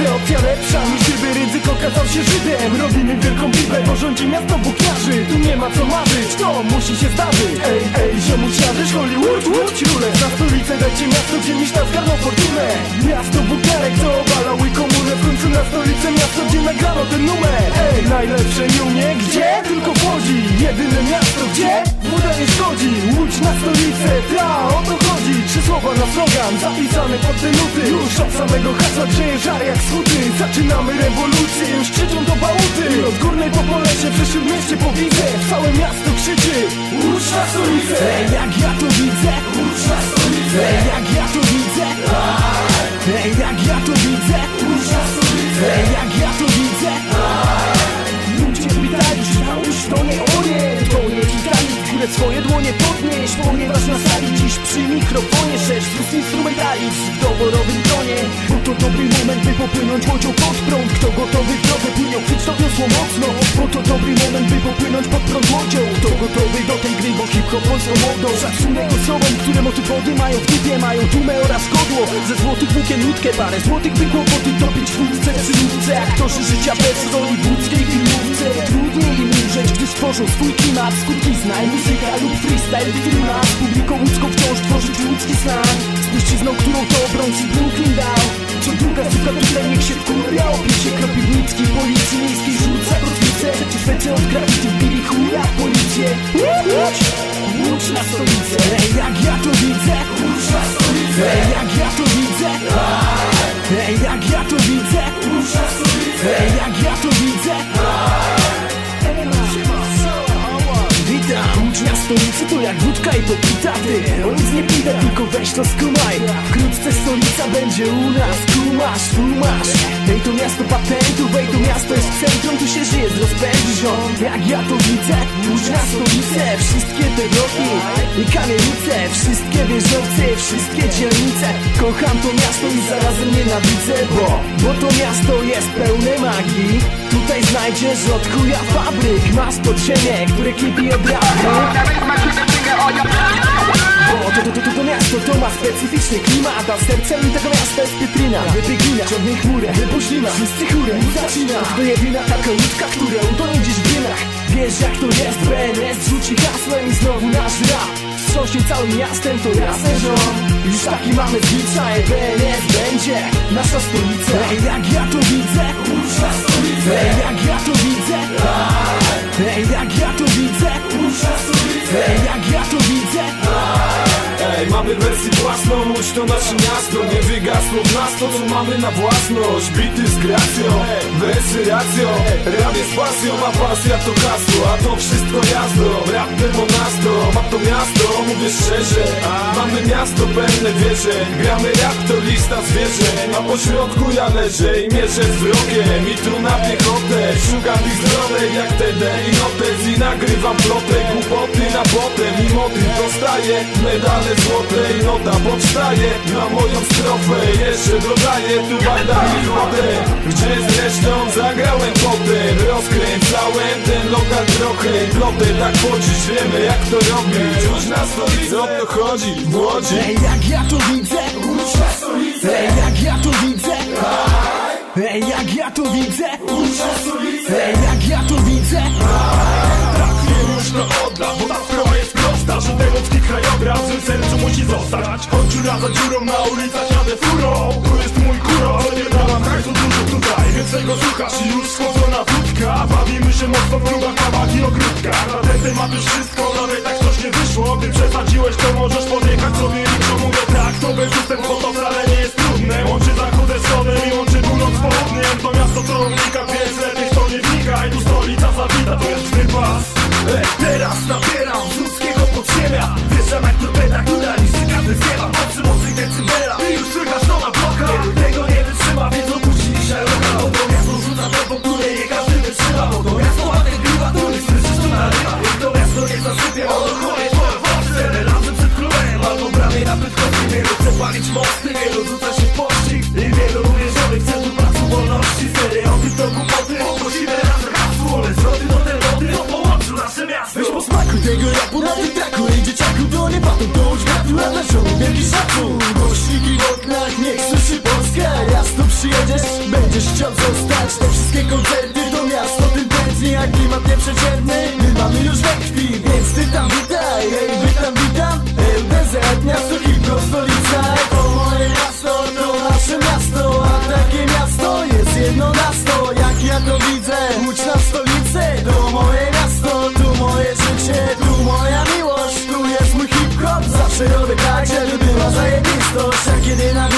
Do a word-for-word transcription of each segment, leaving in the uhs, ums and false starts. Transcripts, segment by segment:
stolicy opcja lepsza niż gdyby Rydzyk okazał się Żydem. Robimy wielką bibę, bo rządzi miasto włókniarzy. Tu nie ma co marzyć, to musi się zdarzyć. Ej, ej, ziomuś jarzysz, Hollywood, łódź rulec. Na stolicę dajcie miasto, gdzie miś na zgarną fortunę. Miasto włókniarek, co obalały komunę. W końcu na stolicę miasto, gdzie nagrano ten numer. Ej, najlepsze niunie, gdzie? Tylko w Łodzi. Jedyne miasto, gdzie woda nie szkodzi. Łódź na stolicę, ta, o to chodzi. Trzy słowa na slogan, zapisane pod te nuty. Już od samego hasła grzeje żar jak skuty. Zaczynamy rewolucję, już krzyczą do bałuty. I od górnej po Polesie, w przyszłym mieście powidzę. Całe miasto krzyczy: łódź na stolicę. Ej, jak ja to widzę, łódź na stolicę. Ej, jak ja to widzę, ej, jak ja to widzę, łódź na stolicę. Ej, jak ja to widzę. Ludzie pytali, czy nałóż to nie onie. To nie Titanic, w górę swoje dłonie podnieś. Ponieważ na sali dziś przy mikrofonie sześć plus instrumentalizm w doborowym tonie. Bo to dobry moment, by popłynąć łodzią pod prąd. Kto gotowy w drogę płynią, chwyć to wiosło mocno. Bo to dobry moment, by popłynąć pod prąd łodzią. Kto gotowy do tej gry, bo hip-hop polską modą. Szacunek osobom, które motywody mają w dupie. Mają dumę oraz godło. Ze złotych włókien łódkę, parę złotych by kłopoty topić w wódce przy łódce. Aktorzy życia bez hollywoodzkiej filmówce. Trudniej im umrzeć, gdy stworzą swój klimat. Skutki znaj, muzyka lub freestyle, który ma z publiką łódzką wciąż tworzyć łódzki slang. Spuścizną, którą to obrońcy Brooklyn dał. Co druga suka tutaj niech się wkurwia. Opie się Kropivnicki, policji miejskiej rzuca kotwicę. Przeciwnicy od graffiti wbili chuja w policję. Łódź, łódź na stolicę. Ej, jak ja to widzę, łódź na stolicę. Ej, jak ja to widzę, ej, jak ja to widzę, łódź na stolicę. Ej, jak ja to widzę. Witam, łódź na stolicy to jak wódka i popita. Ty, o nic nie pita, tylko weź to skumaj. Wkrótce stolica będzie u nas. Kumasz, kumasz. Ej, to miasto patentów, ej, to miasto jest centrum. Tu się żyje z rozpędzi ziom. Jak ja to widzę, łódź na stolicę. Wszystkie te bloki i kamienice, wszystkie wieżowce, wszystkie dzielnice. Kocham to miasto i zarazem nienawidzę. Bo, bo to miasto jest pełne magii. Tutaj znajdziesz od chuja fabryk. Masz podziemie, które kipi od razu. Bo to, to, to, to, to miasto to ma specyficzny klimat. A sercem tego miasta jest Pietryna. Wybiegina, ciągnie chmurę, wypuślina. Wszyscy chórem zaczyna. To jedyna taka łódka, która utonie gdzieś w dymach. Wiesz jak to jest, B N S rzuci hasłem i znowu nasz rap wstrząśnie całym miastem, to jasne, że już taki mamy zwyczaj. B N S będzie nasza stolica. Ej, jak ja to widzę, łódź na stolicę. Ej, jak ja to widzę, ej, jak ja to widzę, łódź na stolicę. Ej, jak ja to widzę. Ej, mamy wersję własną, łódź to nasze miasto. Nie wygasło w nas to, co mamy na własność. Bity z gracją, wersy racją. Rap jest pasją, a pasja to kasło. A to wszystko jazdo, rap demonasto. Ma to miasto, mówię szczerze. Mamy miasto pełne wierzeń. Gramy rap to lista zwierzeń. A po środku ja leżę i mierzę wzrokiem. I tu na piechotę szukam ich zwrotek jak T D i notes. I nagrywam plotek, głupoty na potem. I motyw dostaje medale złote i nota powstaje na moją strofę. Jeszcze dodaję tu banda i wodę, gdzie zresztą zagrałem potem. Rozkręcałem ten lokal trochę i plotę. Tak chodzić, wiemy jak to robić. Już na stolicy o to chodzi w Łodzi. Ej, jak ja to widzę, łódź na stolicę. Ej, jak ja to widzę, ej, jak ja to widzę, łódź na stolicę. Ej, jak ja to widzę. Tak nie można oddać, bo ta sprawa jest prosta, że ten ludzki krajobraz w sercu musi zostać. Choć dziura za dziurą na ulicach jadę furą. Tu jest mój kuro, nie dałam hajsu dużo tutaj, więc tego słuchasz i już schodzona wódka. Bawimy się mocno w klubach, kawach i ogródkach. Na ten temat już wszystko, nawet tak coś nie wyszło. Ty przesadziłeś, to możesz podjechać sobie jutro. Mówię tak, to bez ustęp, bo to wcale nie jest trudne. Łączy zachód ze wschodem i łączy północ z południem. To miasto co unika, więc lepiej w to nie wnikaj. Tu stolica zawita, to jest wypas. Ej, teraz nabieram z ludzkiego podziemia. Wjeżdżam jak torpeda, która niszczy każdy zjeba. Oczy mocnych decybela i już słychać to na blokach. Tego nie wytrzyma, więc opuści dzisiaj lokal. Bo to miasto rzuca tempą, które nie każdy wytrzyma. Bo to miasto ładnych biwa, który słyszysz tu na ryba. I to miasto nie zasypie, ono chore twoje włosy. Razem przed królem, albo bramie na Bydgoszczy. Wielu chce palić mosty, wielu rzuca się w pościg. I wielu uwierzonych chce tu pracy wolności. Stereotyp to głupoty, ogłosimy razem hasło. Ale zwroty do tej wody, to połączył nasze miasto. Weź posmakuj tego rapu na tym traku. Ej, dzieciaku, to nie patent, to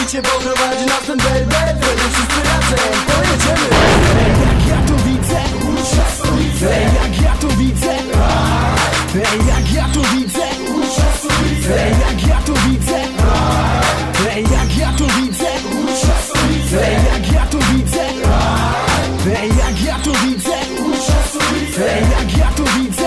bicie, bo prowadzi nas ten berber. Wtedy wszyscy razem pojedziemy. Ej, jak ja to widzę, ej, jak ja to widzę, ej, jak ja to widzę, ej, jak ja to widzę, ej, jak ja to widzę, ej, jak ja to widzę, ej, jak ja to widzę, ej, jak ja to widzę.